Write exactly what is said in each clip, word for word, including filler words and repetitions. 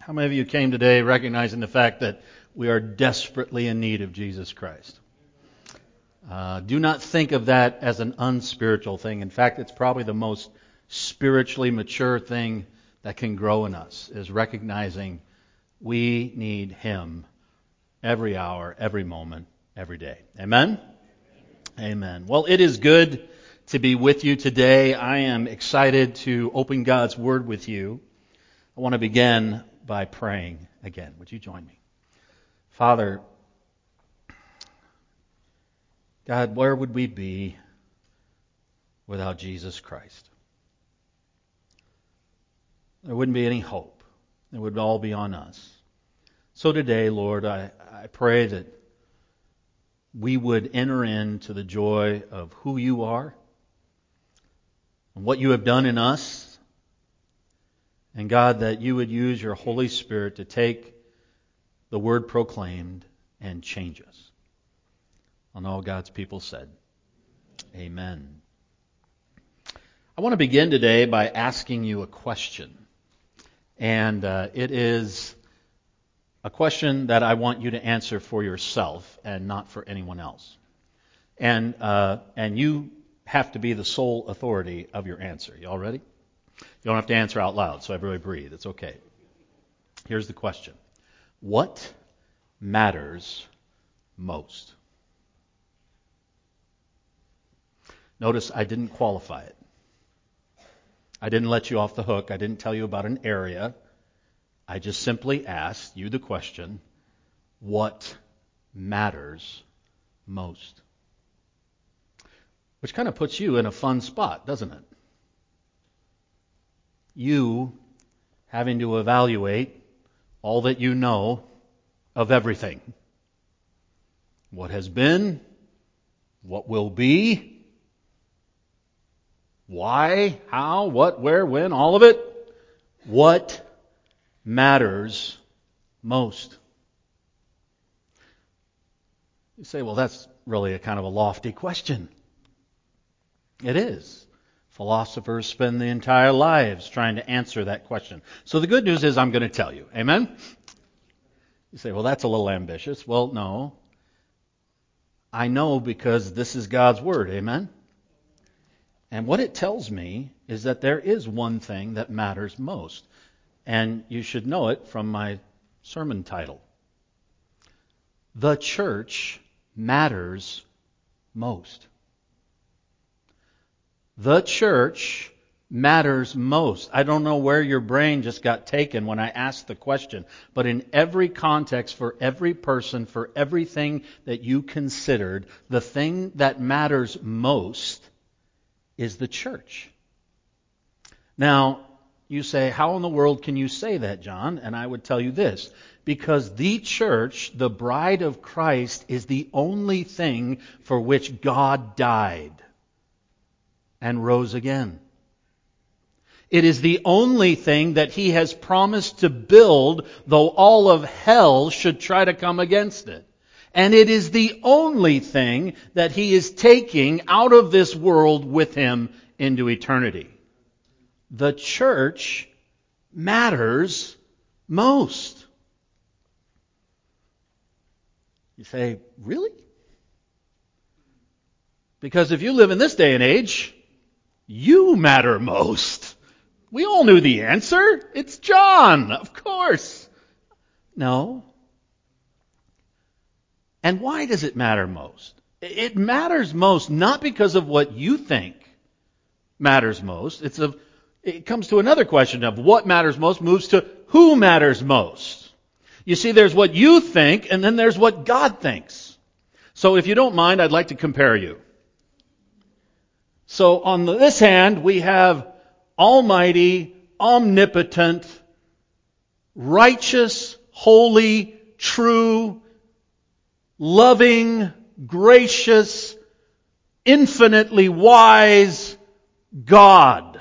How many of you came today recognizing the fact that we are desperately in need of Jesus Christ? Uh, do not think of that as an unspiritual thing. In fact, it's probably the most spiritually mature thing that can grow in us, is recognizing we need Him every hour, every moment, every day. Amen? Amen. Well, it is good to be with you today. I am excited to open God's Word with you. I want to begin by praying again. Would you join me? Father, God, where would we be without Jesus Christ? There wouldn't be any hope. It would all be on us. So today, Lord, I, I pray that we would enter into the joy of who you are and what you have done in us. And God, that you would use your Holy Spirit to take the word proclaimed and change us. And all God's people said, Amen. I want to begin today by asking you a question. And uh, it is a question that I want you to answer for yourself and not for anyone else. And uh, and you have to be the sole authority of your answer. You all ready? You don't have to answer out loud, so everybody breathe. It's okay. Here's the question. What matters most? Notice I didn't qualify it. I didn't let you off the hook. I didn't tell you about an area. I just simply asked you the question, what matters most? Which kind of puts you in a fun spot, doesn't it? You having to evaluate all that you know of everything. What has been, what will be, why, how, what, where, when, all of it. What matters most? You say, well, that's really a kind of a lofty question. It is. Philosophers spend the entire lives trying to answer that question. So the good news is I'm going to tell you. Amen? You say, well, that's a little ambitious. Well, no. I know because this is God's Word. Amen? And what it tells me is that there is one thing that matters most. And you should know it from my sermon title. The church matters most. The church matters most. I don't know where your brain just got taken when I asked the question, but in every context, for every person, for everything that you considered, the thing that matters most is the church. Now, you say, how in the world can you say that, John? And I would tell you this, because the church, the bride of Christ, is the only thing for which God died and rose again. It is the only thing that He has promised to build, though all of hell should try to come against it. And it is the only thing that He is taking out of this world with Him into eternity. The church matters most. You say, really? Because if you live in this day and age, you matter most. We all knew the answer. It's John, of course. No. And why does it matter most? It matters most not because of what you think matters most. It's a, it comes to another question of what matters most moves to who matters most. You see, there's what you think and then there's what God thinks. So if you don't mind, I'd like to compare you. So on this hand, we have almighty, omnipotent, righteous, holy, true, loving, gracious, infinitely wise God.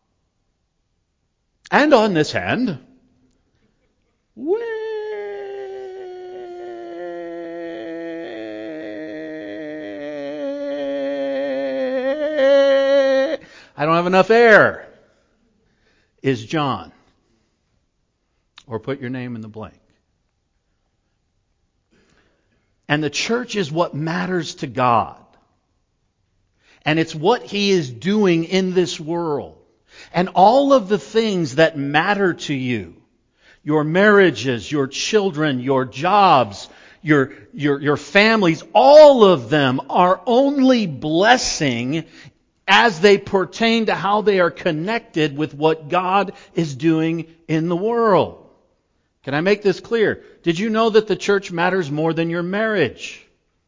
And on this hand, we I don't have enough air, is John. Or put your name in the blank. And the church is what matters to God. And it's what He is doing in this world. And all of the things that matter to you, your marriages, your children, your jobs, your, your, your families, all of them are only blessing as they pertain to how they are connected with what God is doing in the world. Can I make this clear? Did you know that the church matters more than your marriage?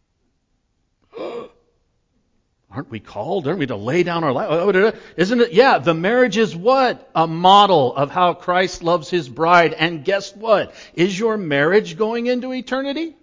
Aren't we called? Aren't we to lay down our life? Isn't it? Yeah, the marriage is what? A model of how Christ loves His bride. And guess what? Is your marriage going into eternity?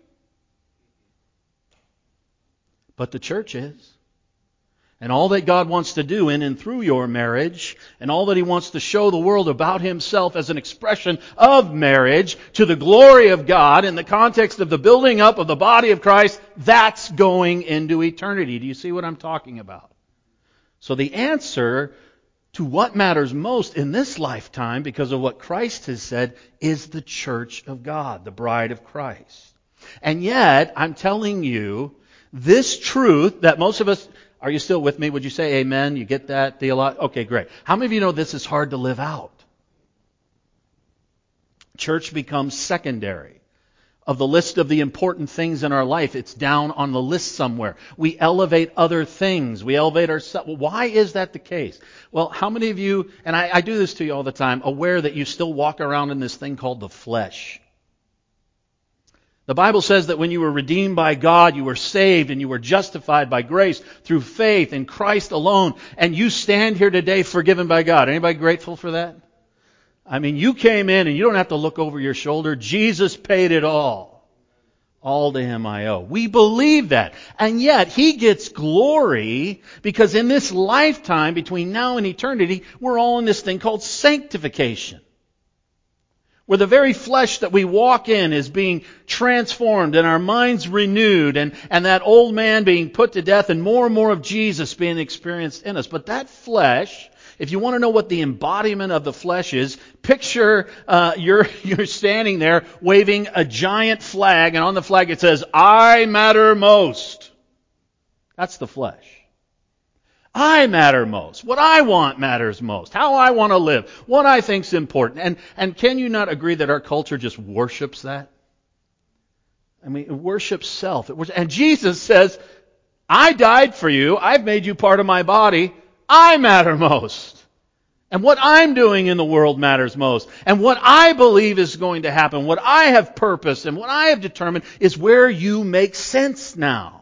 But the church is. And all that God wants to do in and through your marriage, and all that He wants to show the world about Himself as an expression of marriage to the glory of God in the context of the building up of the body of Christ, that's going into eternity. Do you see what I'm talking about? So the answer to what matters most in this lifetime, because of what Christ has said, is the church of God, the bride of Christ. And yet, I'm telling you, this truth that most of us... Are you still with me? Would you say amen? You get that? Theolo- okay, great. How many of you know this is hard to live out? Church becomes secondary. Of the list of the important things in our life, it's down on the list somewhere. We elevate other things. We elevate ourselves. Why is that the case? Well, how many of you, and I, I do this to you all the time, aware that you still walk around in this thing called the flesh? The Bible says that when you were redeemed by God, you were saved and you were justified by grace through faith in Christ alone. And you stand here today forgiven by God. Anybody grateful for that? I mean, you came in and you don't have to look over your shoulder. Jesus paid it all. All to Him I owe. We believe that. And yet He gets glory because in this lifetime between now and eternity, we're all in this thing called sanctification. Where the very flesh that we walk in is being transformed and our minds renewed and, and that old man being put to death and more and more of Jesus being experienced in us. But that flesh, if you want to know what the embodiment of the flesh is, picture uh, you're, you're standing there waving a giant flag, and on the flag it says, I matter most. That's the flesh. I matter most. What I want matters most. How I want to live. What I think's important. And, and can you not agree that our culture just worships that? I mean, it worships self. It worships, and Jesus says, I died for you. I've made you part of my body. I matter most. And what I'm doing in the world matters most. And what I believe is going to happen, what I have purposed and what I have determined is where you make sense now.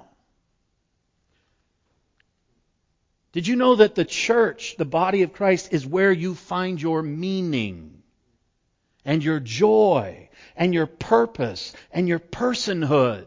Did you know that the church, the body of Christ, is where you find your meaning and your joy and your purpose and your personhood?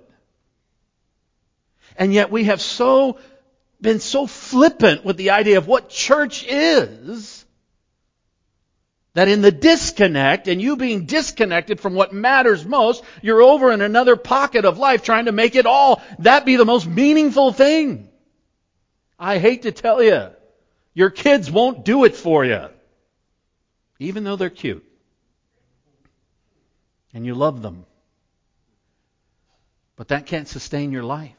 And yet we have so been so flippant with the idea of what church is that in the disconnect, and you being disconnected from what matters most, you're over in another pocket of life trying to make it all, that be the most meaningful thing. I hate to tell you, your kids won't do it for you, even though they're cute. And you love them. But that can't sustain your life.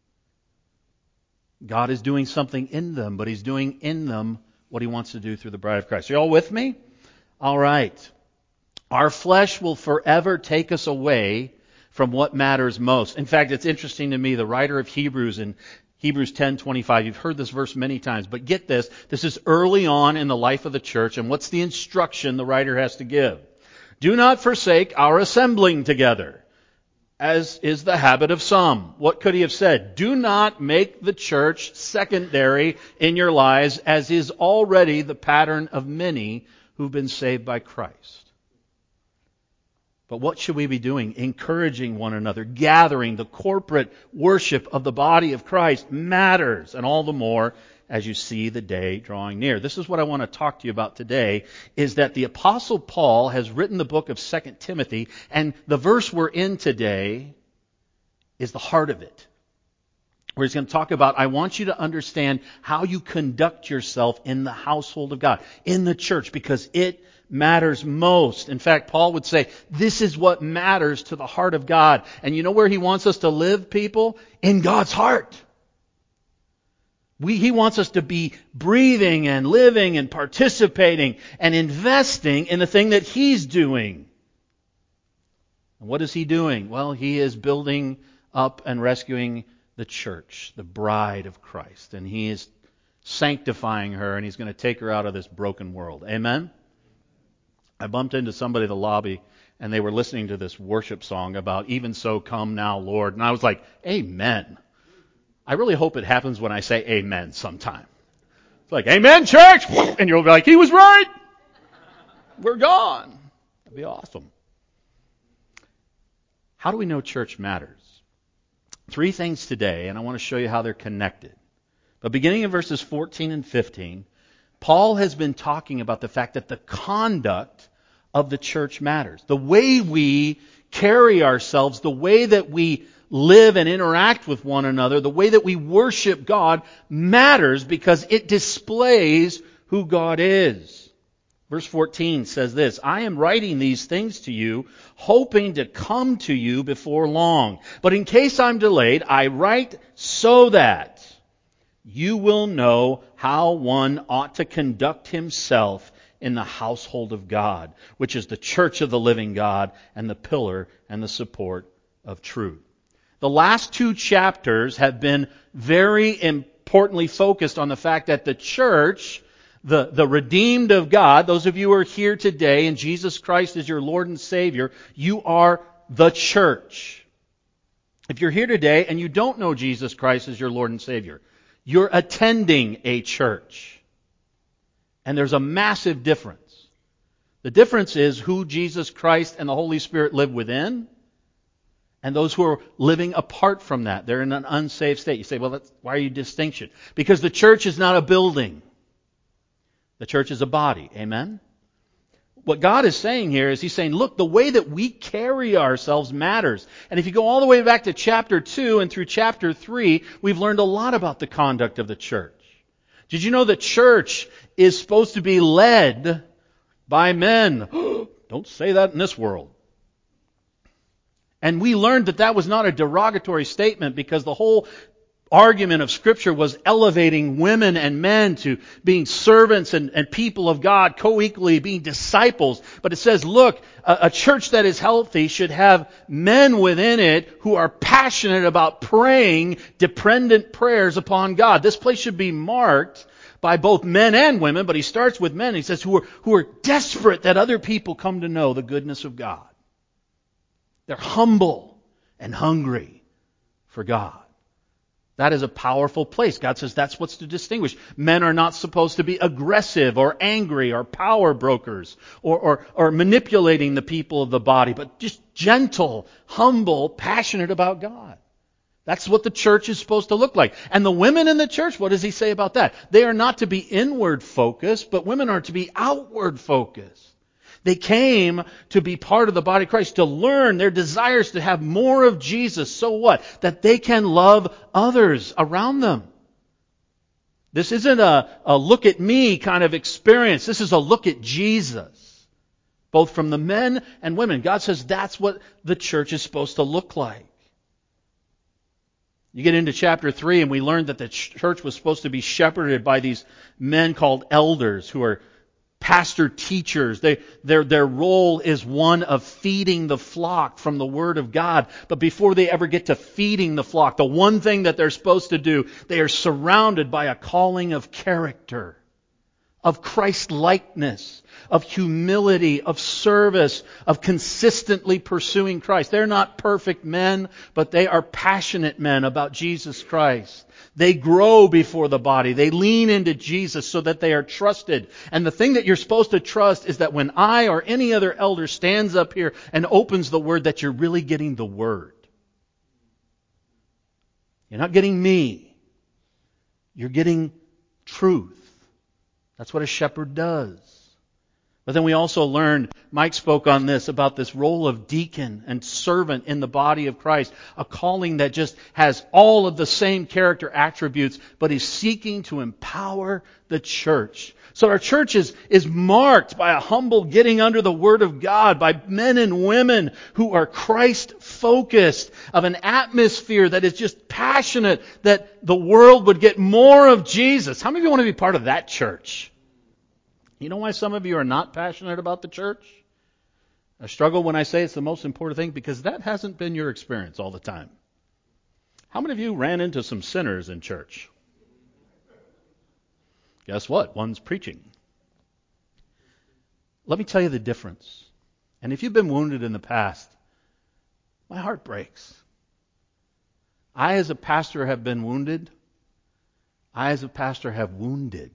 God is doing something in them, but He's doing in them what He wants to do through the bride of Christ. Are you all with me? All right. Our flesh will forever take us away from what matters most. In fact, it's interesting to me, the writer of Hebrews in Hebrews ten twenty-five. You've heard this verse many times, but get this. This is early on in the life of the church, and what's the instruction the writer has to give? Do not forsake our assembling together, as is the habit of some. What could he have said? Do not make the church secondary in your lives, as is already the pattern of many who've been saved by Christ. But what should we be doing? Encouraging one another, gathering. The corporate worship of the body of Christ matters, and all the more as you see the day drawing near. This is what I want to talk to you about today, is that the Apostle Paul has written the book of Second Timothy, and the verse we're in today is the heart of it. Where he's going to talk about, I want you to understand how you conduct yourself in the household of God, in the church, because it matters most. In fact, Paul would say, this is what matters to the heart of God. And you know where He wants us to live, people? In God's heart. We, He wants us to be breathing and living and participating and investing in the thing that He's doing. And what is He doing? Well, He is building up and rescuing the church, the bride of Christ. And He is sanctifying her, and He's going to take her out of this broken world. Amen? I bumped into somebody in the lobby, and they were listening to this worship song about, even so come now, Lord. And I was like, amen. I really hope it happens when I say amen sometime. It's like, amen, church! And you'll be like, he was right! We're gone. That'd be awesome. How do we know church matters? Three things today, and I want to show you how they're connected. But beginning in verses fourteen and fifteen, Paul has been talking about the fact that the conduct of the church matters. The way we carry ourselves, the way that we live and interact with one another, the way that we worship God matters because it displays who God is. Verse fourteen says this, I am writing these things to you, hoping to come to you before long. But in case I'm delayed, I write so that you will know how one ought to conduct himself in the household of God, which is the church of the living God and the pillar and the support of truth. The last two chapters have been very importantly focused on the fact that the church, the, the redeemed of God, those of you who are here today and Jesus Christ is your Lord and Savior, you are the church. If you're here today and you don't know Jesus Christ as your Lord and Savior, you're attending a church. And there's a massive difference. The difference is who Jesus Christ and the Holy Spirit live within, and those who are living apart from that. They're in an unsaved state. You say, well, that's, why are you distinction? Because the church is not a building. The church is a body. Amen? What God is saying here is He's saying, look, the way that we carry ourselves matters. And if you go all the way back to chapter two and through chapter three, we've learned a lot about the conduct of the church. Did you know the church is supposed to be led by men? Don't say that in this world. And we learned that that was not a derogatory statement because the whole argument of Scripture was elevating women and men to being servants and, and people of God, co-equally being disciples. But it says, look, a, a church that is healthy should have men within it who are passionate about praying dependent prayers upon God. This place should be marked by both men and women, but he starts with men. He says, who are, who are desperate that other people come to know the goodness of God. They're humble and hungry for God. That is a powerful place. God says that's what's to distinguish. Men are not supposed to be aggressive or angry or power brokers or, or, or manipulating the people of the body, but just gentle, humble, passionate about God. That's what the church is supposed to look like. And the women in the church, what does he say about that? They are not to be inward focused, but women are to be outward focused. They came to be part of the body of Christ, to learn their desires to have more of Jesus. So what? That they can love others around them. This isn't a, a look at me kind of experience. This is a look at Jesus. Both from the men and women. God says that's what the church is supposed to look like. You get into chapter three and we learned that the church was supposed to be shepherded by these men called elders who are pastor teachers. They, their, their role is one of feeding the flock from the Word of God. But before they ever get to feeding the flock, the one thing that they're supposed to do, they are surrounded by a calling of character, of Christ-likeness, of humility, of service, of consistently pursuing Christ. They're not perfect men, but they are passionate men about Jesus Christ. They grow before the body. They lean into Jesus so that they are trusted. And the thing that you're supposed to trust is that when I or any other elder stands up here and opens the Word, that you're really getting the Word. You're not getting me. You're getting truth. That's what a shepherd does. But then we also learned, Mike spoke on this, about this role of deacon and servant in the body of Christ. A calling that just has all of the same character attributes, but is seeking to empower the church. So our church is, is marked by a humble getting under the Word of God, by men and women who are Christ-focused, of an atmosphere that is just passionate, that the world would get more of Jesus. How many of you want to be part of that church? You know why some of you are not passionate about the church? I struggle when I say it's the most important thing, because that hasn't been your experience all the time. How many of you ran into some sinners in church? Guess what? One's preaching. Let me tell you the difference. And if you've been wounded in the past, my heart breaks. I, as a pastor, have been wounded. I, as a pastor, have wounded.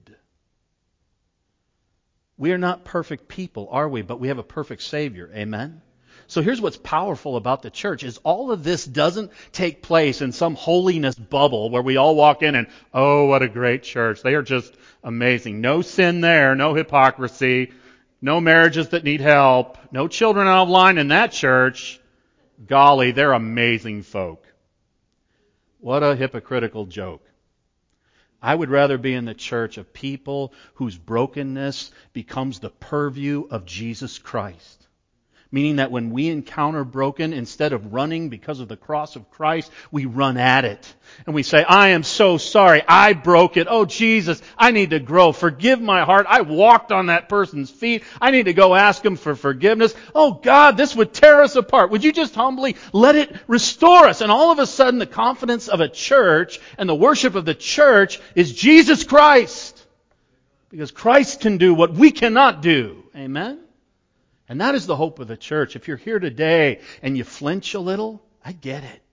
We are not perfect people, are we? But we have a perfect Savior. Amen? So here's what's powerful about the church is all of this doesn't take place in some holiness bubble where we all walk in and, oh, what a great church. They are just amazing. No sin there, no hypocrisy, no marriages that need help, no children out of line in that church. Golly, they're amazing folk. What a hypocritical joke. I would rather be in the church of people whose brokenness becomes the purview of Jesus Christ. Meaning that when we encounter broken, instead of running because of the cross of Christ, we run at it. And we say, I am so sorry. I broke it. Oh, Jesus, I need to grow. Forgive my heart. I walked on that person's feet. I need to go ask him for forgiveness. Oh, God, this would tear us apart. Would you just humbly let it restore us? And all of a sudden, the confidence of a church and the worship of the church is Jesus Christ. Because Christ can do what we cannot do. Amen? And that is the hope of the church. If you're here today and you flinch a little, I get it.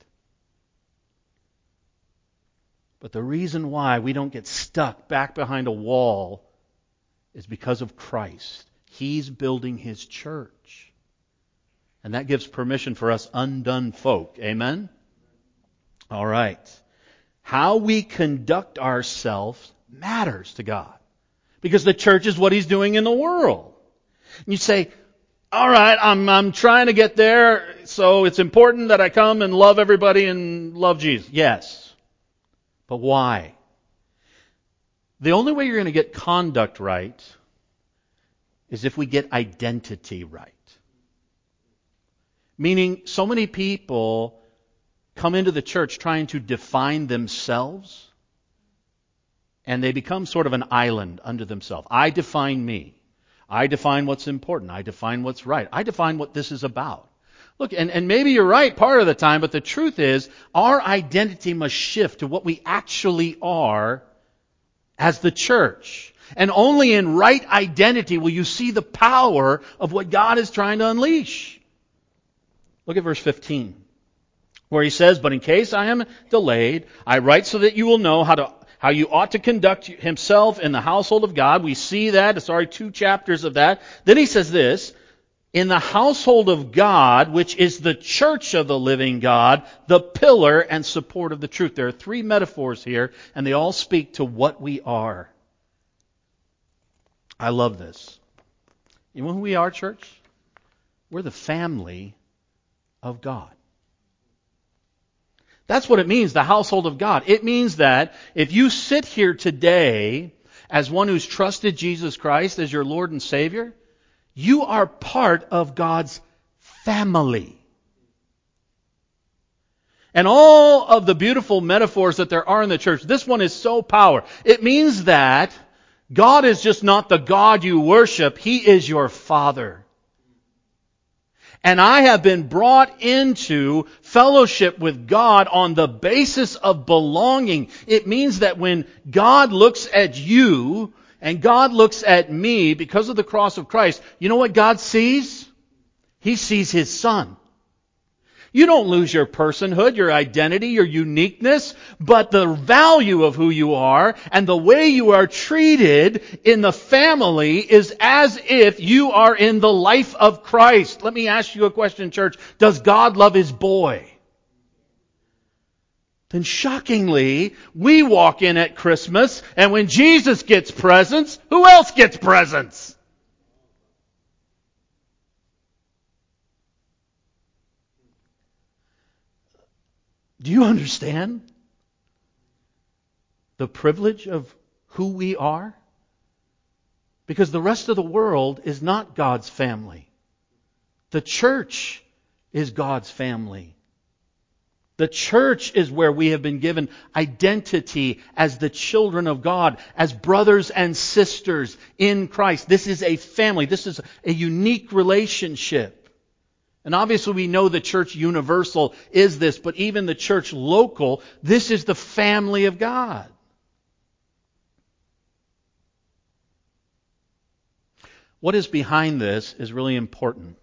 But the reason why we don't get stuck back behind a wall is because of Christ. He's building His church. And that gives permission for us undone folk. Amen? All right. How we conduct ourselves matters to God. Because the church is what He's doing in the world. And you say, all right, I'm I'm trying to get there, so it's important that I come and love everybody and love Jesus. Yes. But why? The only way you're going to get conduct right is if we get identity right. Meaning, so many people come into the church trying to define themselves, and they become sort of an island unto themselves. I define me. I define what's important. I define what's right. I define what this is about. Look, and, and maybe you're right part of the time, but the truth is, our identity must shift to what we actually are as the church. And only in right identity will you see the power of what God is trying to unleash. Look at verse fifteen, where he says, but in case I am delayed, I write so that you will know how to How you ought to conduct himself in the household of God. We see that. It's already two chapters of that. Then he says this, in the household of God, which is the church of the living God, the pillar and support of the truth. There are three metaphors here, and they all speak to what we are. I love this. You know who we are, church? We're the family of God. That's what it means, the household of God. It means that if you sit here today as one who's trusted Jesus Christ as your Lord and Savior, you are part of God's family. And all of the beautiful metaphors that there are in the church, this one is so powerful. It means that God is just not the God you worship, He is your Father. And I have been brought into fellowship with God on the basis of belonging. It means that when God looks at you and God looks at me because of the cross of Christ, you know what God sees? He sees His Son. You don't lose your personhood, your identity, your uniqueness, but the value of who you are and the way you are treated in the family is as if you are in the life of Christ. Let me ask you a question, church. Does God love His boy? Then shockingly, we walk in at Christmas, and when Jesus gets presents, who else gets presents? Do you understand the privilege of who we are? Because the rest of the world is not God's family. The church is God's family. The church is where we have been given identity as the children of God, as brothers and sisters in Christ. This is a family. This is a unique relationship. And obviously we know the church universal is this, but even the church local, this is the family of God. What is behind this is really important.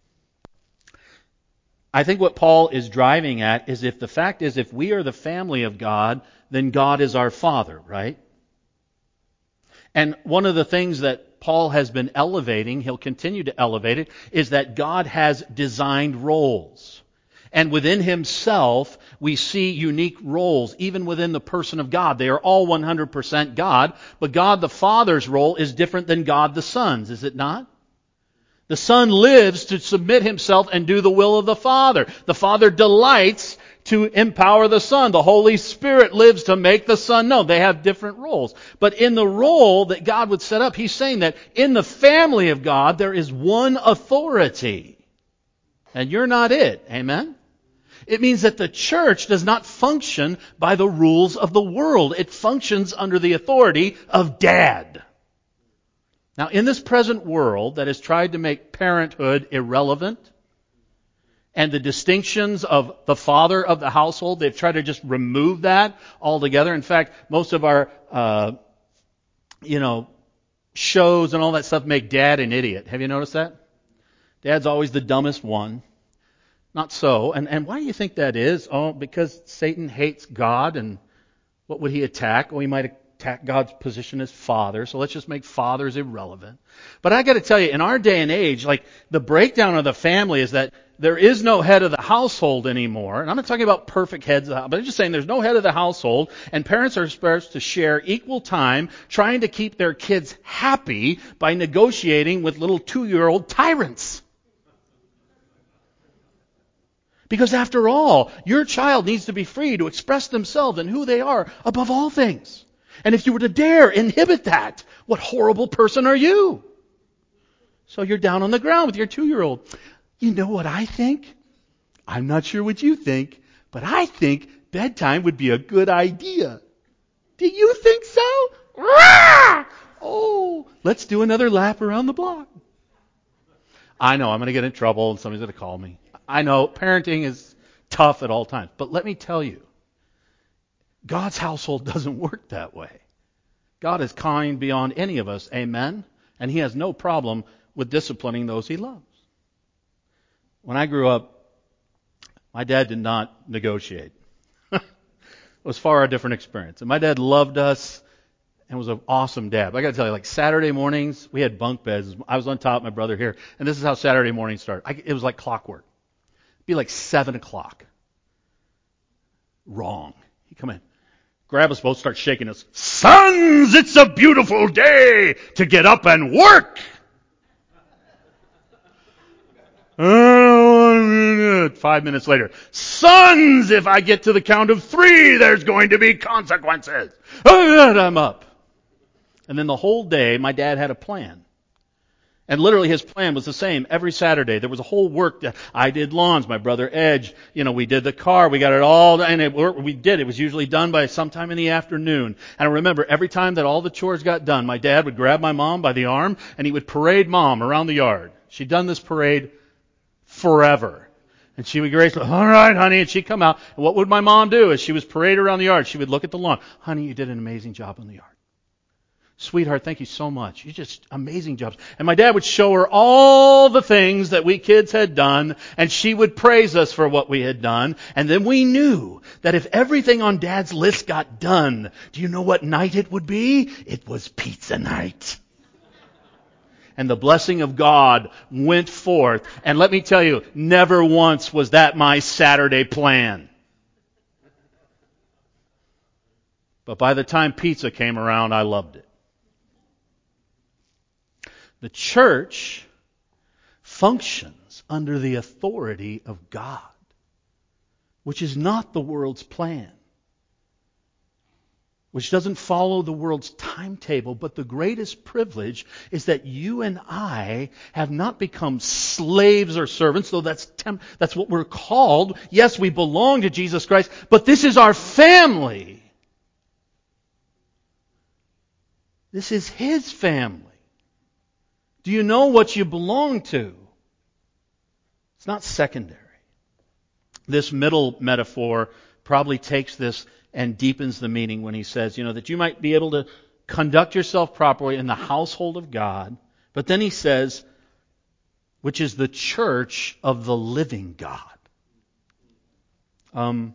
I think what Paul is driving at is if the fact is if we are the family of God, then God is our Father, right? And one of the things that Paul has been elevating, he'll continue to elevate it, is that God has designed roles. And within Himself, we see unique roles, even within the person of God. They are all one hundred percent God, but God the Father's role is different than God the Son's, is it not? The Son lives to submit Himself and do the will of the Father. The Father delights to empower the Son. The Holy Spirit lives to make the Son known. They have different roles. But in the role that God would set up, He's saying that in the family of God, there is one authority. And you're not it. Amen? It means that the church does not function by the rules of the world. It functions under the authority of Dad. Now, in this present world that has tried to make parenthood irrelevant, and the distinctions of the father of the household, they've tried to just remove that altogether. In fact, most of our, uh, you know, shows and all that stuff make Dad an idiot. Have you noticed that? Dad's always the dumbest one. Not so. And, and why do you think that is? Oh, because Satan hates God, and what would he attack? Well, he might attack God's position as father, so let's just make fathers irrelevant. But I got to tell you, in our day and age, like the breakdown of the family is that there is no head of the household anymore. And I'm not talking about perfect heads of the house, but I'm just saying there's no head of the household, and parents are supposed to share equal time trying to keep their kids happy by negotiating with little two-year-old tyrants. Because after all, your child needs to be free to express themselves and who they are above all things. And if you were to dare inhibit that, what horrible person are you? So you're down on the ground with your two-year-old. You know what I think? I'm not sure what you think, but I think bedtime would be a good idea. Do you think so? Rah! Oh, let's do another lap around the block. I know I'm going to get in trouble and somebody's going to call me. I know parenting is tough at all times, but let me tell you, God's household doesn't work that way. God is kind beyond any of us, amen? And He has no problem with disciplining those He loves. When I grew up, my dad did not negotiate. It was far a different experience. And my dad loved us and was an awesome dad. But I got to tell you, like Saturday mornings, we had bunk beds. I was on top, my brother here. And this is how Saturday mornings started. I, it was like clockwork. It'd be like seven o'clock. Wrong. He'd come in, grab us both, start shaking us. Sons, it's a beautiful day to get up and work. Five minutes later, sons, if I get to the count of three, there's going to be consequences. And I'm up. And then the whole day, my dad had a plan. And literally his plan was the same every Saturday. There was a whole work that I did lawns, my brother Edge, you know, we did the car, we got it all, and it, we did. It was usually done by sometime in the afternoon. And I remember every time that all the chores got done, my dad would grab my mom by the arm and he would parade mom around the yard. She'd done this parade forever. And she would grace, all right, honey, and she'd come out. And what would my mom do as she was paraded around the yard? She would look at the lawn. Honey, you did an amazing job on the yard. Sweetheart, thank you so much. You just amazing jobs. And my dad would show her all the things that we kids had done, and she would praise us for what we had done. And then we knew that if everything on Dad's list got done, do you know what night it would be? It was pizza night. And the blessing of God went forth. And let me tell you, never once was that my Saturday plan. But by the time pizza came around, I loved it. The church functions under the authority of God. which is not the world's plan, which doesn't follow the world's timetable, but the greatest privilege is that you and I have not become slaves or servants, though that's temp- that's what we're called. Yes, we belong to Jesus Christ, but this is our family. This is His family. Do you know what you belong to? It's not secondary. This middle metaphor probably takes this and deepens the meaning when he says, you know, that you might be able to conduct yourself properly in the household of God. But then he says, which is the church of the living God. Um,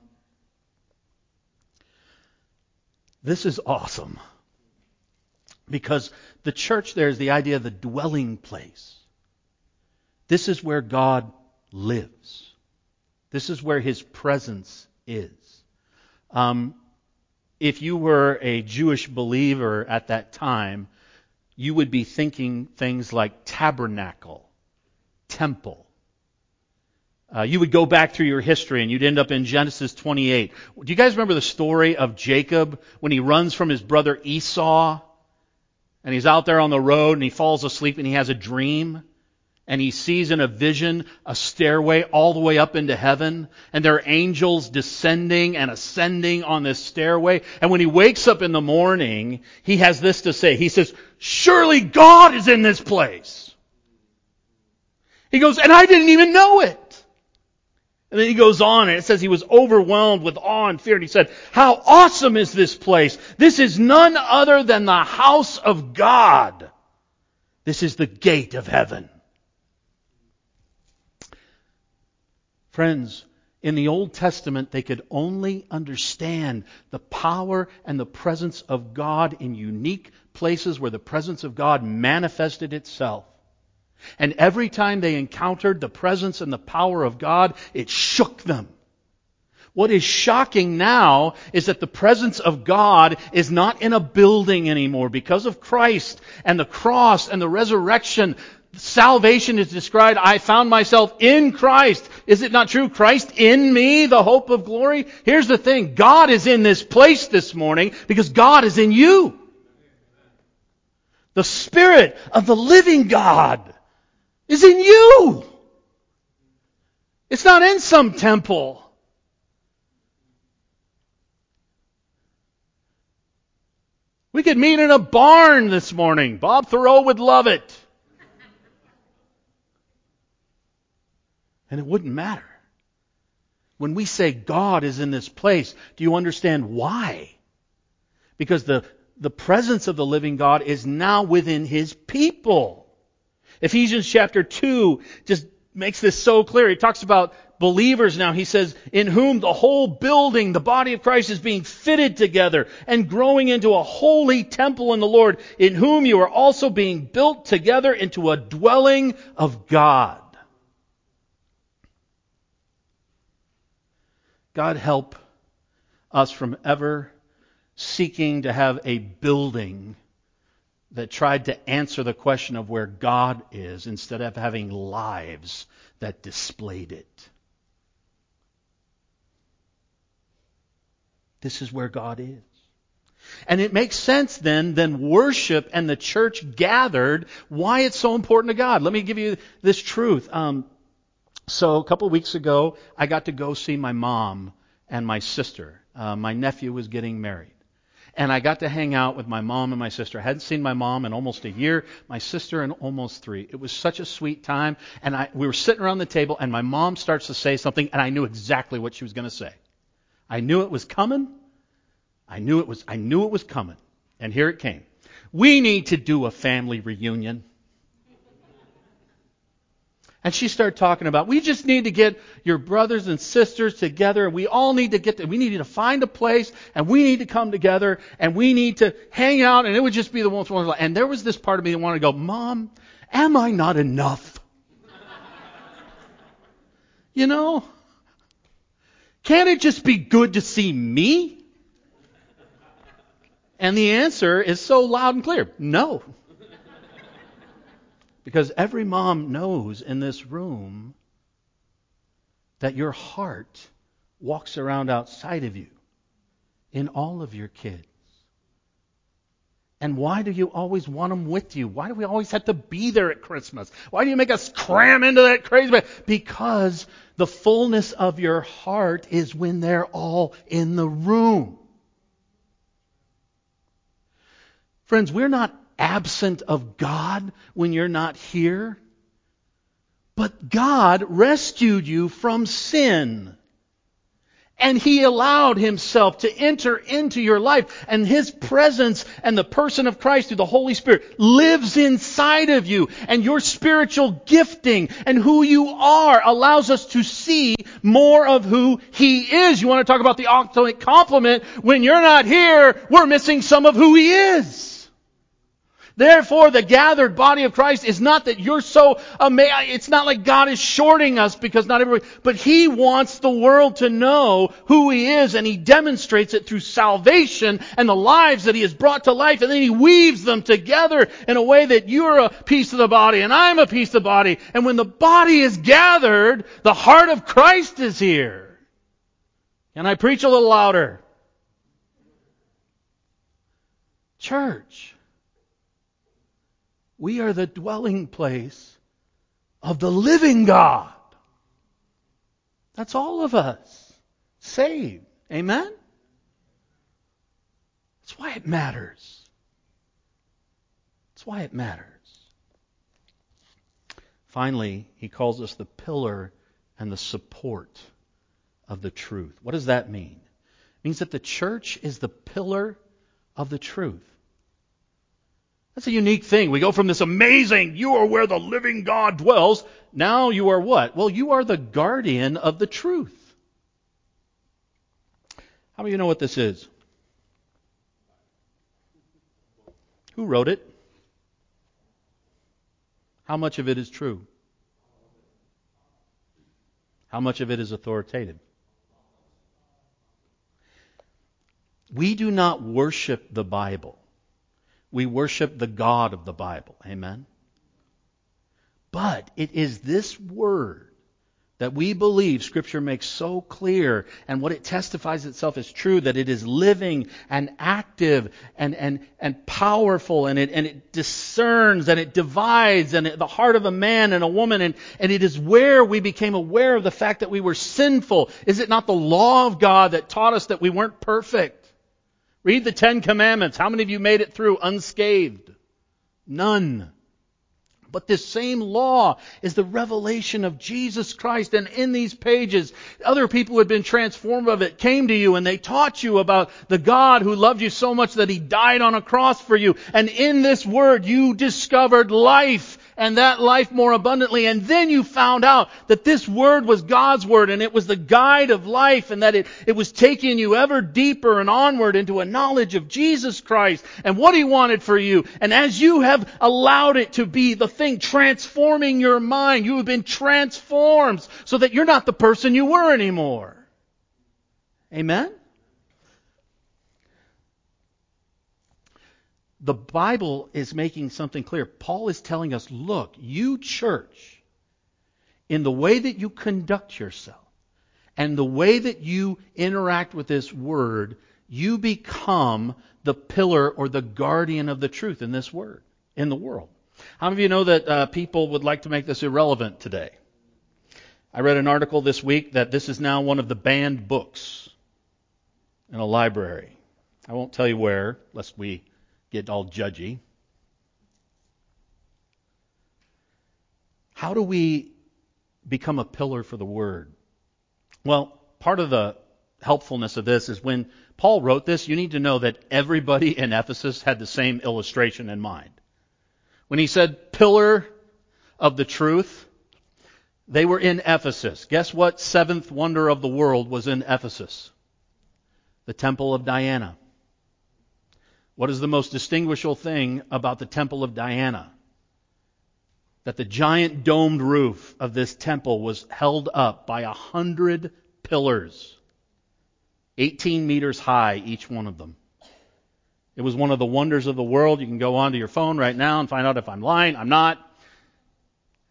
this is awesome. Because the church there is the idea of the dwelling place. This is where God lives. This is where His presence is. Um, if you were a Jewish believer at that time, you would be thinking things like tabernacle, temple. Uh, you would go back through your history and you'd end up in Genesis twenty-eight. Do you guys remember the story of Jacob when he runs from his brother Esau? And he's out there on the road and he falls asleep and he has a dream. And he sees in a vision a stairway all the way up into heaven. And there are angels descending and ascending on this stairway. And when he wakes up in the morning, he has this to say. He says, surely God is in this place. He goes, and I didn't even know it. And then he goes on and it says he was overwhelmed with awe and fear. And he said, how awesome is this place? This is none other than the house of God. This is the gate of heaven. Friends, in the Old Testament, they could only understand the power and the presence of God in unique places where the presence of God manifested itself. And every time they encountered the presence and the power of God, it shook them. What is shocking now is that the presence of God is not in a building anymore. Because of Christ and the cross and the resurrection, salvation is described, I found myself in Christ. Is it not true? Christ in me, the hope of glory. Here's the thing. God is in this place this morning because God is in you. The Spirit of the living God is in you. It's not in some temple. We could meet in a barn this morning. Bob Thoreau would love it. And it wouldn't matter. When we say God is in this place, do you understand why? Because the, the presence of the living God is now within His people. Ephesians chapter two just makes this so clear. He talks about believers now. He says, in whom the whole building, the body of Christ, is being fitted together and growing into a holy temple in the Lord, in whom you are also being built together into a dwelling of God. God help us from ever seeking to have a building that tried to answer the question of where God is instead of having lives that displayed it. This is where God is. And it makes sense then, then worship and the church gathered, why it's so important to God. Let me give you this truth. Um, So a couple of weeks ago, I got to go see my mom and my sister. Uh, my nephew was getting married. And I got to hang out with my mom and my sister. I hadn't seen my mom in almost a year, my sister in almost three. It was such a sweet time. And I, we were sitting around the table, and my mom starts to say something, and I knew exactly what she was going to say. I knew it was coming. I knew it was, I knew it was coming. And here it came. We need to do a family reunion. And she started talking about, we just need to get your brothers and sisters together, and we all need to get, to, we need to find a place, and we need to come together, and we need to hang out, and it would just be the most wonderful. And there was this part of me that wanted to go, Mom, am I not enough? You know? Can't it just be good to see me? And the answer is so loud and clear, no. Because every mom knows in this room that your heart walks around outside of you, in all of your kids. And why do you always want them with you? Why do we always have to be there at Christmas? Why do you make us cram into that crazy bit? Because the fullness of your heart is when they're all in the room. Friends, we're not absent of God when you're not here. But God rescued you from sin. And He allowed Himself to enter into your life. And His presence and the person of Christ through the Holy Spirit lives inside of you. And your spiritual gifting and who you are allows us to see more of who He is. You want to talk about the ultimate compliment? When you're not here, we're missing some of who He is. Therefore, the gathered body of Christ is not that you're so amazing. It's not like God is shorting us because not everybody, but He wants the world to know who He is, and He demonstrates it through salvation and the lives that He has brought to life, and then He weaves them together in a way that you're a piece of the body and I'm a piece of the body. And when the body is gathered, the heart of Christ is here. Can I preach a little louder? Church. We are the dwelling place of the living God. That's all of us. Saved. Amen? That's why it matters. That's why it matters. Finally, he calls us the pillar and the support of the truth. What does that mean? It means that the church is the pillar of the truth. That's a unique thing. We go from this amazing, you are where the living God dwells. Now you are what? Well, you are the guardian of the truth. How many of you know what this is? Who wrote it? How much of it is true? How much of it is authoritative? We do not worship the Bible. We worship the God of the Bible. Amen? But it is this word that we believe Scripture makes so clear, and what it testifies itself as true, that it is living and active and, and, and powerful, and it, and it discerns and it divides and it, the heart of a man and a woman, and, and it is where we became aware of the fact that we were sinful. Is it not the law of God that taught us that we weren't perfect? Read the Ten Commandments. How many of you made it through unscathed? None. But this same law is the revelation of Jesus Christ. And in these pages, other people who had been transformed of it came to you and they taught you about the God who loved you so much that He died on a cross for you. And in this word, you discovered life, and that life more abundantly. And then you found out that this word was God's word, and it was the guide of life, and that it, it was taking you ever deeper and onward into a knowledge of Jesus Christ and what He wanted for you. And as you have allowed it to be the thing transforming your mind, you have been transformed so that you're not the person you were anymore. Amen? The Bible is making something clear. Paul is telling us, look, you church, in the way that you conduct yourself and the way that you interact with this word, you become the pillar or the guardian of the truth in this word, in the world. How many of you know that uh, people would like to make this irrelevant today? I read an article this week that this is now one of the banned books in a library. I won't tell you where, lest we get all judgy. How do we become a pillar for the Word? Well, part of the helpfulness of this is when Paul wrote this, you need to know that everybody in Ephesus had the same illustration in mind. When he said pillar of the truth, they were in Ephesus. Guess what seventh wonder of the world was in Ephesus? The Temple of Diana. What is the most distinguishable thing about the Temple of Diana? That the giant domed roof of this temple was held up by a hundred pillars, eighteen meters high, each one of them. It was one of the wonders of the world. You can go onto your phone right now and find out if I'm lying. I'm not.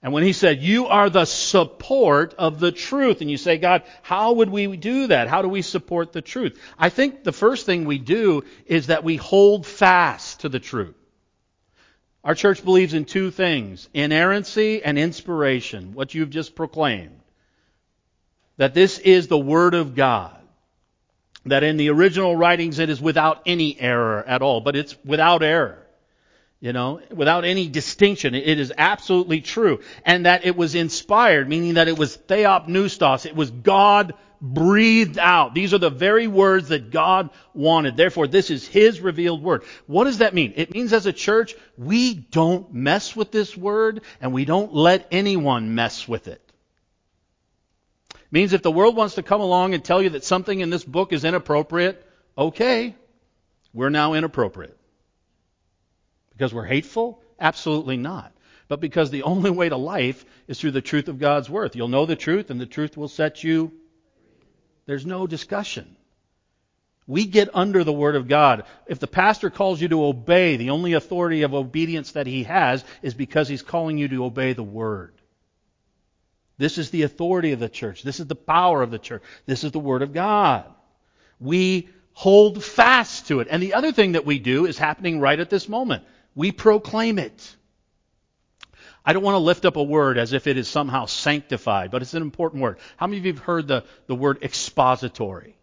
And when he said, you are the support of the truth, and you say, God, how would we do that? How do we support the truth? I think the first thing we do is that we hold fast to the truth. Our church believes in two things, inerrancy and inspiration, what you've just proclaimed. That this is the Word of God. That in the original writings it is without any error at all, but it's without error. You know, without any distinction. It is absolutely true. And that it was inspired, meaning that it was theopneustos. It was God breathed out. These are the very words that God wanted. Therefore, this is His revealed Word. What does that mean? It means as a church, we don't mess with this Word, and we don't let anyone mess with it. It means if the world wants to come along and tell you that something in this book is inappropriate, okay, we're now inappropriate. Because we're hateful? Absolutely not. But because the only way to life is through the truth of God's Word. You'll know the truth, and the truth will set you. There's no discussion. We get under the Word of God. If the pastor calls you to obey, the only authority of obedience that he has is because he's calling you to obey the Word. This is the authority of the church. This is the power of the church. This is the Word of God. We hold fast to it. And the other thing that we do is happening right at this moment. We proclaim it. I don't want to lift up a word as if it is somehow sanctified, but it's an important word. How many of you have heard the, the word expository?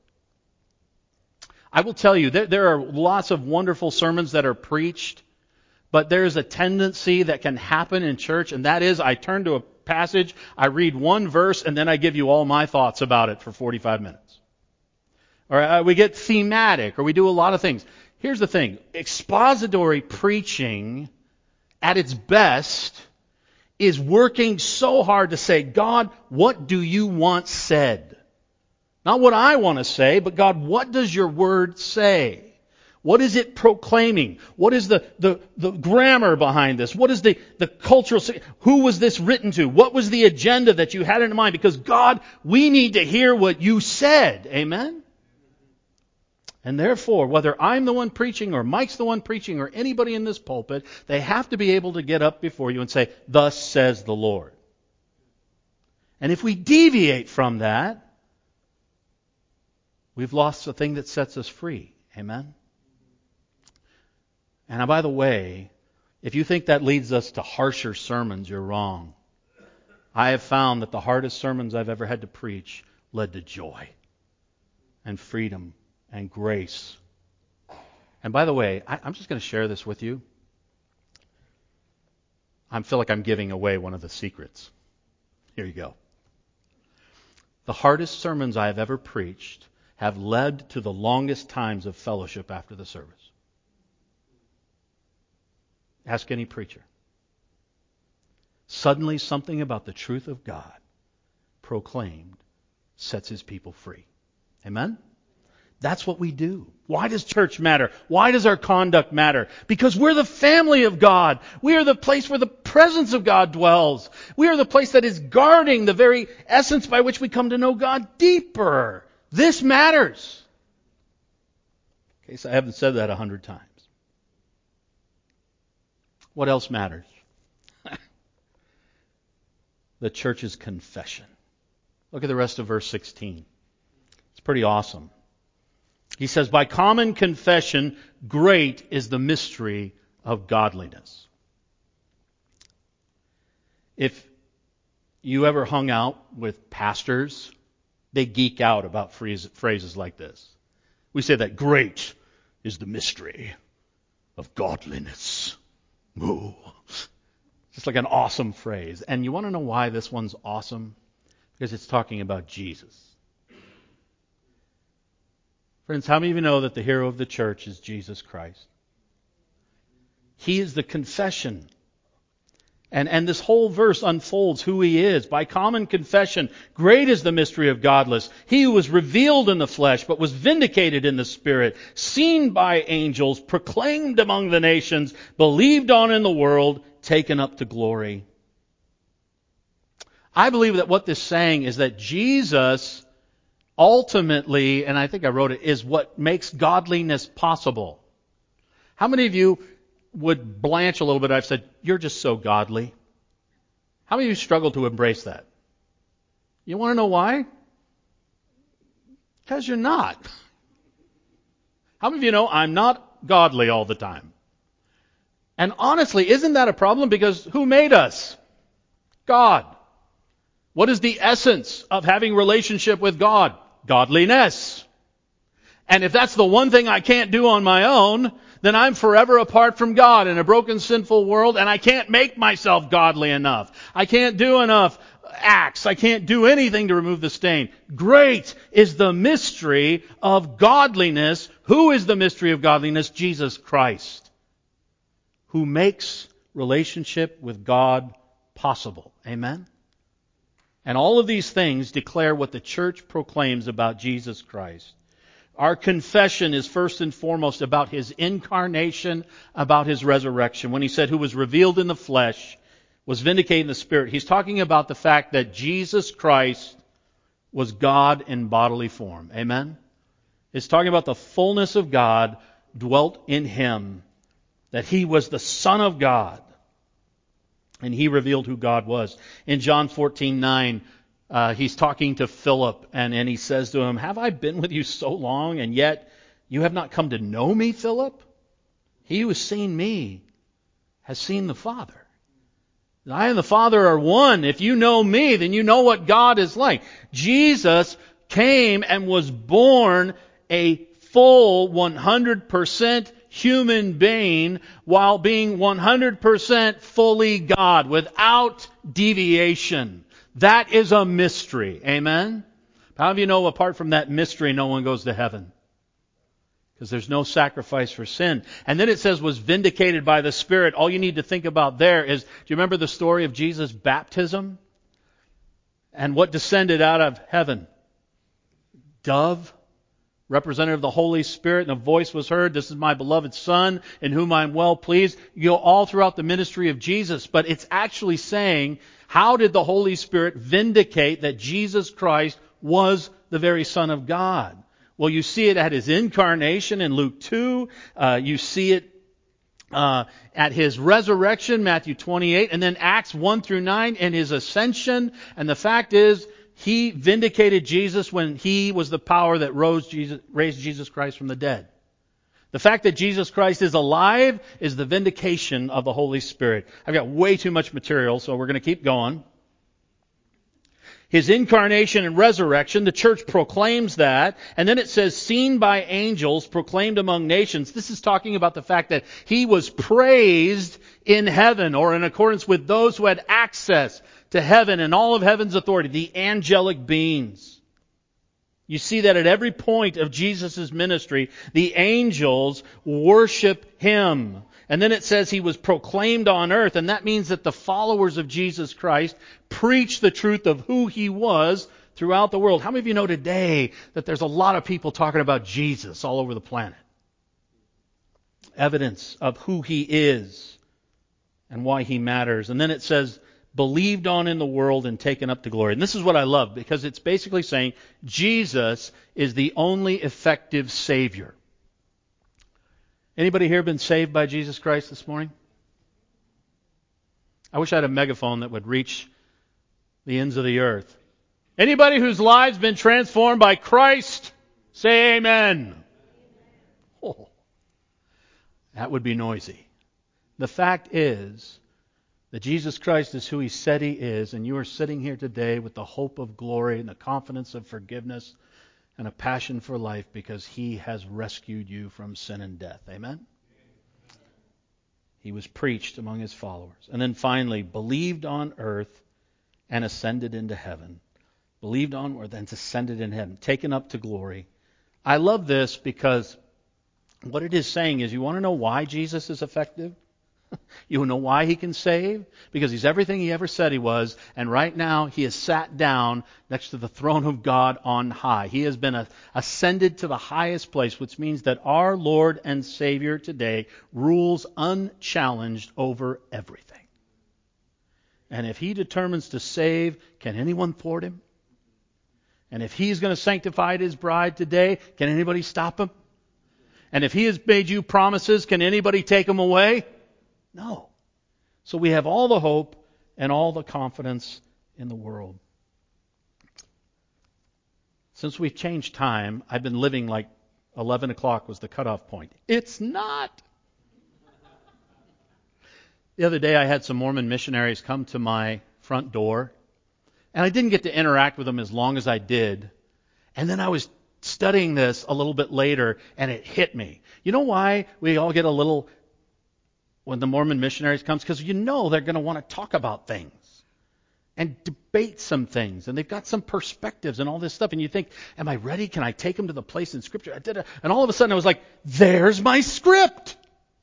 I will tell you, there, there are lots of wonderful sermons that are preached, but there is a tendency that can happen in church, and that is I turn to a passage, I read one verse, and then I give you all my thoughts about it for forty-five minutes. Or uh, we get thematic, or we do a lot of things. Here's the thing. Expository preaching, at its best, is working so hard to say, God, what do you want said? Not what I want to say, but God, what does your Word say? What is it proclaiming? What is the, the, the grammar behind this? What is the, the cultural... Who was this written to? What was the agenda that you had in mind? Because God, we need to hear what you said. Amen? And therefore, whether I'm the one preaching or Mike's the one preaching or anybody in this pulpit, they have to be able to get up before you and say, thus says the Lord. And if we deviate from that, we've lost the thing that sets us free. Amen? And by the way, if you think that leads us to harsher sermons, you're wrong. I have found that the hardest sermons I've ever had to preach led to joy and freedom and grace. And by the way, I, I'm just going to share this with you. I feel like I'm giving away one of the secrets. Here you go. The hardest sermons I have ever preached have led to the longest times of fellowship after the service. Ask any preacher. Suddenly something about the truth of God proclaimed sets His people free. Amen? That's what we do. Why does church matter? Why does our conduct matter? Because we're the family of God. We are the place where the presence of God dwells. We are the place that is guarding the very essence by which we come to know God deeper. This matters. In case I haven't said that a hundred times. What else matters? The church's confession. Look at the rest of verse sixteen. It's pretty awesome. He says, by common confession, great is the mystery of godliness. If you ever hung out with pastors, they geek out about phrases like this. We say that great is the mystery of godliness. Ooh. Just like an awesome phrase. And you want to know why this one's awesome? Because it's talking about Jesus. Friends, how many of you know that the hero of the church is Jesus Christ? He is the confession. And, and this whole verse unfolds who He is. By common confession, great is the mystery of godless. He who was revealed in the flesh, but was vindicated in the Spirit, seen by angels, proclaimed among the nations, believed on in the world, taken up to glory. I believe that what this is saying is that Jesus ultimately, and I think I wrote it, is what makes godliness possible. How many of you would blanch a little bit? I've said, you're just so godly. How many of you struggle to embrace that? You want to know why? Because you're not. How many of you know I'm not godly all the time? And honestly, isn't that a problem? Because who made us? God. What is the essence of having relationship with God? Godliness. And if that's the one thing I can't do on my own, then I'm forever apart from God in a broken, sinful world, and I can't make myself godly enough. I can't do enough acts. I can't do anything to remove the stain. Great is the mystery of godliness. Who is the mystery of godliness? Jesus Christ, who makes relationship with God possible. Amen? And all of these things declare what the church proclaims about Jesus Christ. Our confession is first and foremost about His incarnation, about His resurrection. When He said, who was revealed in the flesh, was vindicated in the Spirit, He's talking about the fact that Jesus Christ was God in bodily form. Amen? It's talking about the fullness of God dwelt in Him, that He was the Son of God. And He revealed who God was. In John fourteen nine, uh, He's talking to Philip, and, and He says to him, have I been with you so long, and yet you have not come to know me, Philip? He who has seen me has seen the Father. I and the Father are one. If you know me, then you know what God is like. Jesus came and was born a full one hundred percent human being while being one hundred percent fully God, without deviation. That is a mystery. Amen? How do you know apart from that mystery no one goes to heaven? Because there's no sacrifice for sin. And then it says was vindicated by the Spirit. All you need to think about there is, do you remember the story of Jesus' baptism? And what descended out of heaven? Dove, representative of the Holy Spirit, and a voice was heard, this is my beloved Son, in whom I am well pleased. You go all throughout the ministry of Jesus, but it's actually saying, how did the Holy Spirit vindicate that Jesus Christ was the very Son of God? Well, you see it at His incarnation in Luke two. Uh, you see it uh, at His resurrection, Matthew twenty-eight. And then Acts one through nine, and His ascension. And the fact is, He vindicated Jesus when He was the power that rose Jesus, raised Jesus Christ from the dead. The fact that Jesus Christ is alive is the vindication of the Holy Spirit. I've got way too much material, so we're going to keep going. His incarnation and resurrection, the church proclaims that. And then it says, seen by angels, proclaimed among nations. This is talking about the fact that He was praised in heaven, or in accordance with those who had access to heaven and all of heaven's authority, the angelic beings. You see that at every point of Jesus' ministry, the angels worship Him. And then it says He was proclaimed on earth, and that means that the followers of Jesus Christ preach the truth of who He was throughout the world. How many of you know today that there's a lot of people talking about Jesus all over the planet? Evidence of who He is and why He matters. And then it says, believed on in the world and taken up to glory. And this is what I love, because it's basically saying Jesus is the only effective Savior. Anybody here been saved by Jesus Christ this morning? I wish I had a megaphone that would reach the ends of the earth. Anybody whose lives been transformed by Christ, say amen. Oh, that would be noisy. The fact is that Jesus Christ is who He said He is, and you are sitting here today with the hope of glory and the confidence of forgiveness and a passion for life because He has rescued you from sin and death. Amen? He was preached among His followers. And then finally, believed on earth and ascended into heaven. Believed on earth and ascended in heaven. Taken up to glory. I love this because what it is saying is, you want to know why Jesus is effective? You know why He can save? Because He's everything He ever said He was, and right now He is sat down next to the throne of God on high. He has been ascended to the highest place, which means that our Lord and Savior today rules unchallenged over everything. And if He determines to save, can anyone thwart Him? And if He's going to sanctify His bride today, can anybody stop Him? And if He has made you promises, can anybody take them away? No. So we have all the hope and all the confidence in the world. Since we've changed time, I've been living like eleven o'clock was the cutoff point. It's not. The other day I had some Mormon missionaries come to my front door, and I didn't get to interact with them as long as I did. And then I was studying this a little bit later, and it hit me. You know why we all get a little, when the Mormon missionaries comes? Because you know they're going to want to talk about things and debate some things, and they've got some perspectives and all this stuff, and you think, am I ready? Can I take them to the place in Scripture? I did it. And all of a sudden I was like, there's my script.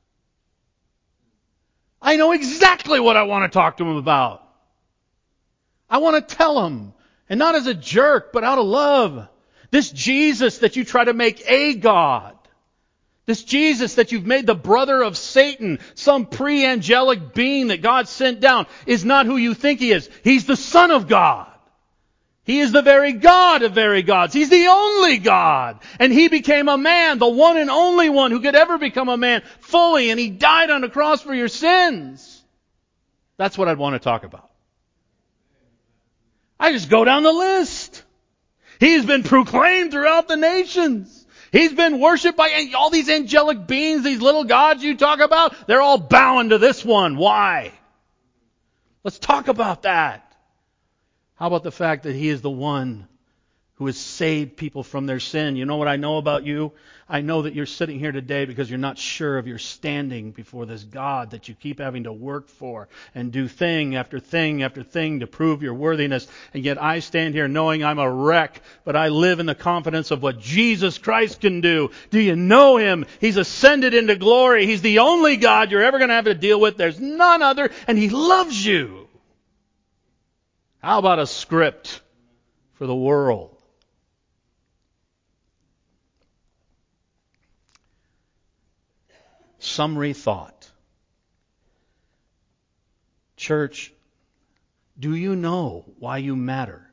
I know exactly what I want to talk to them about. I want to tell them, and not as a jerk, but out of love. This Jesus that you try to make a God, this Jesus that you've made the brother of Satan, some pre-angelic being that God sent down, is not who you think He is. He's the Son of God. He is the very God of very gods. He's the only God. And He became a man, the one and only one who could ever become a man fully, and He died on the cross for your sins. That's what I'd want to talk about. I just go down the list. He's been proclaimed throughout the nations. He's been worshipped by all these angelic beings, these little gods you talk about. They're all bowing to this one. Why? Let's talk about that. How about the fact that He is the one who has saved people from their sin? You know what I know about you? I know that you're sitting here today because you're not sure of your standing before this God that you keep having to work for and do thing after thing after thing to prove your worthiness. And yet I stand here knowing I'm a wreck, but I live in the confidence of what Jesus Christ can do. Do you know Him? He's ascended into glory. He's the only God you're ever going to have to deal with. There's none other, and He loves you. How about a script for the world? Summary thought. Church, do you know why you matter?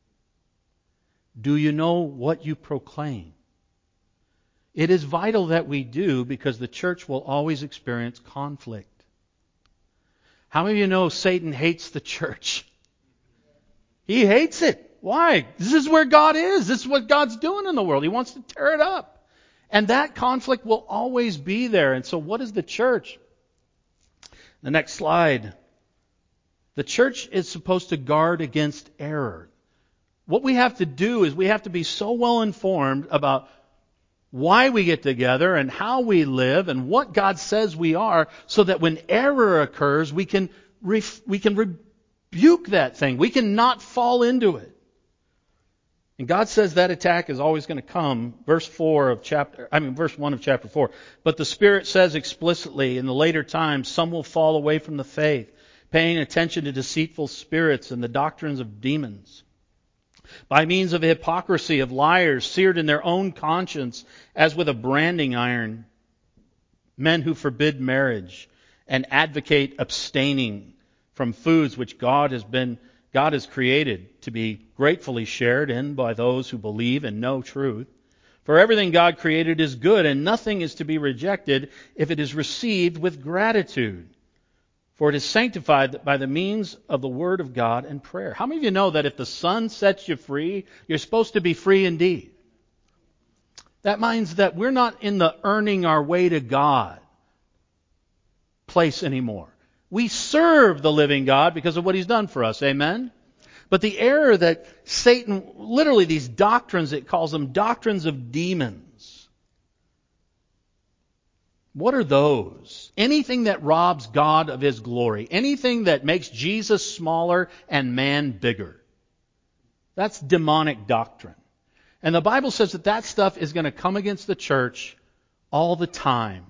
Do you know what you proclaim? It is vital that we do, because the church will always experience conflict. How many of you know Satan hates the church? He hates it. Why? This is where God is. This is what God's doing in the world. He wants to tear it up. And that conflict will always be there. And so what is the church? The next slide. The church is supposed to guard against error. What we have to do is we have to be so well informed about why we get together and how we live and what God says we are, so that when error occurs, we can ref- we can rebuke that thing. We can not fall into it. And God says that attack is always going to come. Verse four of chapter, I mean, verse one of chapter four. But the Spirit says explicitly, in the later times, some will fall away from the faith, paying attention to deceitful spirits and the doctrines of demons, by means of hypocrisy of liars, seared in their own conscience as with a branding iron, men who forbid marriage and advocate abstaining from foods which God has been God has created to be gratefully shared in by those who believe and know truth. For everything God created is good, and nothing is to be rejected if it is received with gratitude. For it is sanctified by the means of the Word of God and prayer. How many of you know that if the Son sets you free, you're supposed to be free indeed? That means that we're not in the earning our way to God place anymore. We serve the living God because of what He's done for us. Amen? But the error that Satan, literally these doctrines, it calls them doctrines of demons. What are those? Anything that robs God of His glory. Anything that makes Jesus smaller and man bigger. That's demonic doctrine. And the Bible says that that stuff is going to come against the church all the time.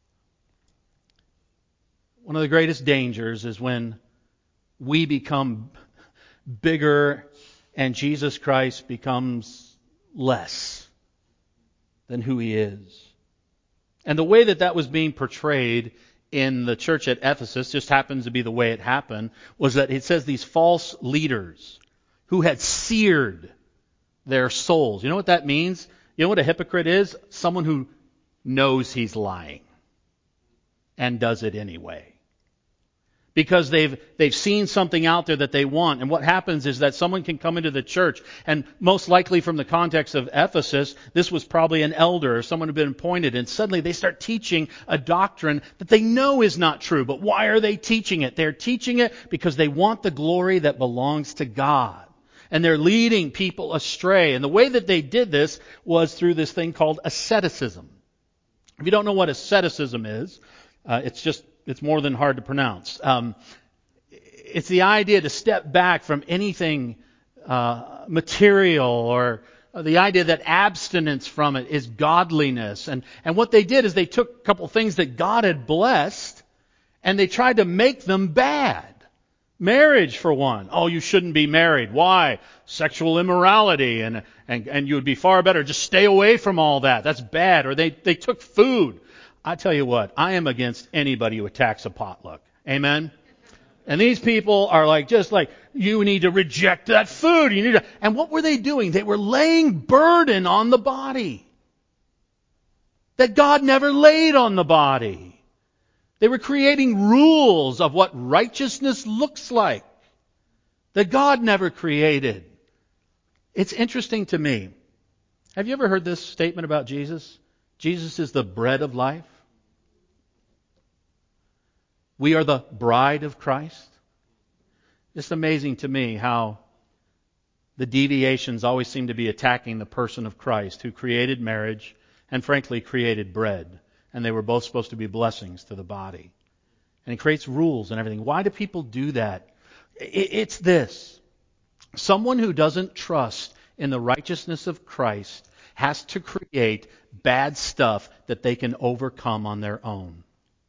One of the greatest dangers is when we become bigger and Jesus Christ becomes less than who He is. And the way that that was being portrayed in the church at Ephesus, just happens to be the way it happened, was that it says these false leaders who had seared their souls. You know what that means? You know what a hypocrite is? Someone who knows he's lying and does it anyway. because they've they've seen something out there that they want. And what happens is that someone can come into the church, and most likely from the context of Ephesus, this was probably an elder or someone who had been appointed, and suddenly they start teaching a doctrine that they know is not true. But why are they teaching it? They're teaching it because they want the glory that belongs to God. And they're leading people astray. And the way that they did this was through this thing called asceticism. If you don't know what asceticism is, uh, it's just, it's more than hard to pronounce. Um, it's the idea to step back from anything uh, material, or the idea that abstinence from it is godliness. And, and what they did is they took a couple things that God had blessed and they tried to make them bad. Marriage, for one. Oh, you shouldn't be married. Why? Sexual immorality, and and and you would be far better. Just stay away from all that. That's bad. Or they, they took food. I tell you what, I am against anybody who attacks a potluck. Amen? And these people are like, just like, you need to reject that food. You need to. And what were they doing? They were laying burden on the body that God never laid on the body. They were creating rules of what righteousness looks like that God never created. It's interesting to me. Have you ever heard this statement about Jesus? Jesus is the bread of life. We are the bride of Christ. It's amazing to me how the deviations always seem to be attacking the person of Christ, who created marriage and frankly created bread. And they were both supposed to be blessings to the body. And He creates rules and everything. Why do people do that? It's this. Someone who doesn't trust in the righteousness of Christ has to create bad stuff that they can overcome on their own.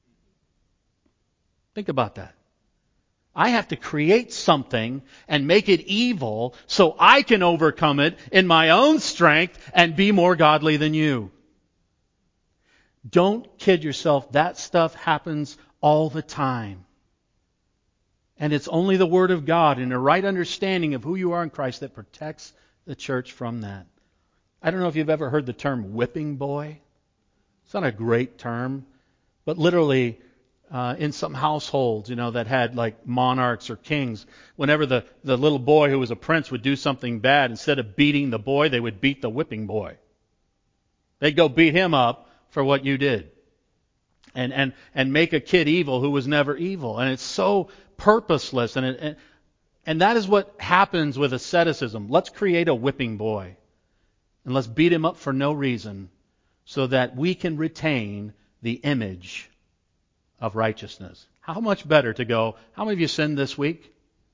Think about that. I have to create something and make it evil so I can overcome it in my own strength and be more godly than you. Don't kid yourself. That stuff happens all the time. And it's only the Word of God and a right understanding of who you are in Christ that protects the church from that. I don't know if you've ever heard the term whipping boy. It's not a great term, but literally uh, in some households, you know, that had like monarchs or kings, whenever the, the little boy who was a prince would do something bad, instead of beating the boy, they would beat the whipping boy. They'd go beat him up for what you did. And and and make a kid evil who was never evil. And it's so purposeless. And it, and, and that is what happens with asceticism. Let's create a whipping boy. And let's beat him up for no reason, so that we can retain the image of righteousness. How much better to go, how many of you sinned this week?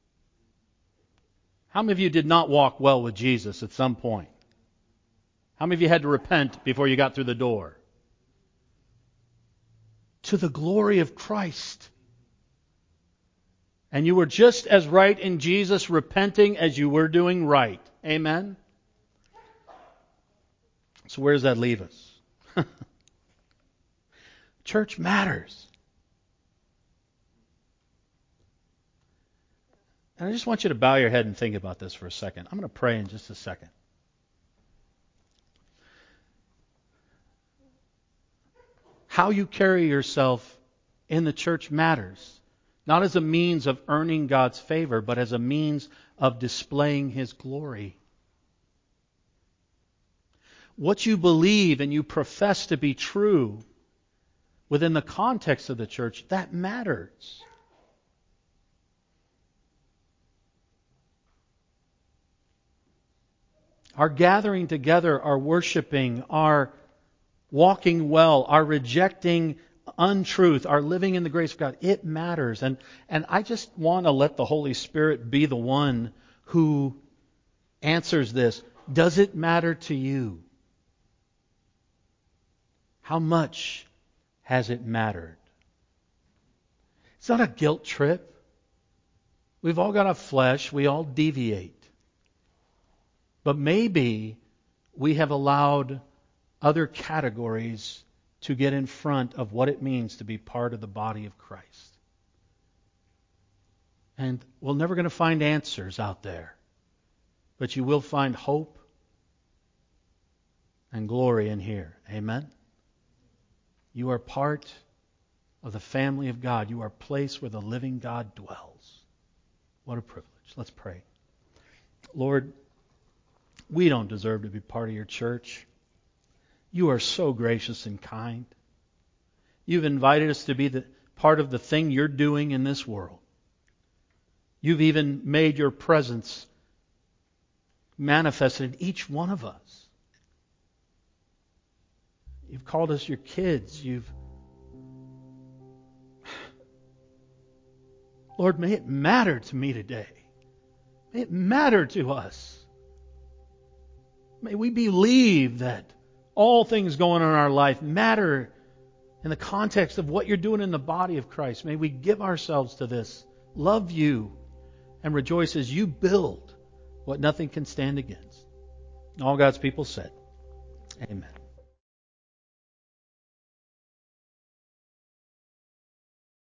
How many of you did not walk well with Jesus at some point? How many of you had to repent before you got through the door? To the glory of Christ. And you were just as right in Jesus repenting as you were doing right. Amen? So where does that leave us? Church matters. And I just want you to bow your head and think about this for a second. I'm going to pray in just a second. How you carry yourself in the church matters. Not as a means of earning God's favor, but as a means of displaying His glory. What you believe and you profess to be true within the context of the church, that matters. Our gathering together, our worshiping, our walking well, our rejecting untruth, our living in the grace of God, it matters. And, and I just want to let the Holy Spirit be the one who answers this. Does it matter to you? How much has it mattered? It's not a guilt trip. We've all got a flesh. We all deviate. But maybe we have allowed other categories to get in front of what it means to be part of the body of Christ. And we're never going to find answers out there. But you will find hope and glory in here. Amen? You are part of the family of God. You are a place where the living God dwells. What a privilege. Let's pray. Lord, we don't deserve to be part of your church. You are so gracious and kind. You've invited us to be the part of the thing you're doing in this world. You've even made your presence manifested in each one of us. You've called us your kids. You've Lord, may it matter to me today. May it matter to us. May we believe that all things going on in our life matter in the context of what you're doing in the body of Christ. May we give ourselves to this, love you, and rejoice as you build what nothing can stand against. All God's people said, amen.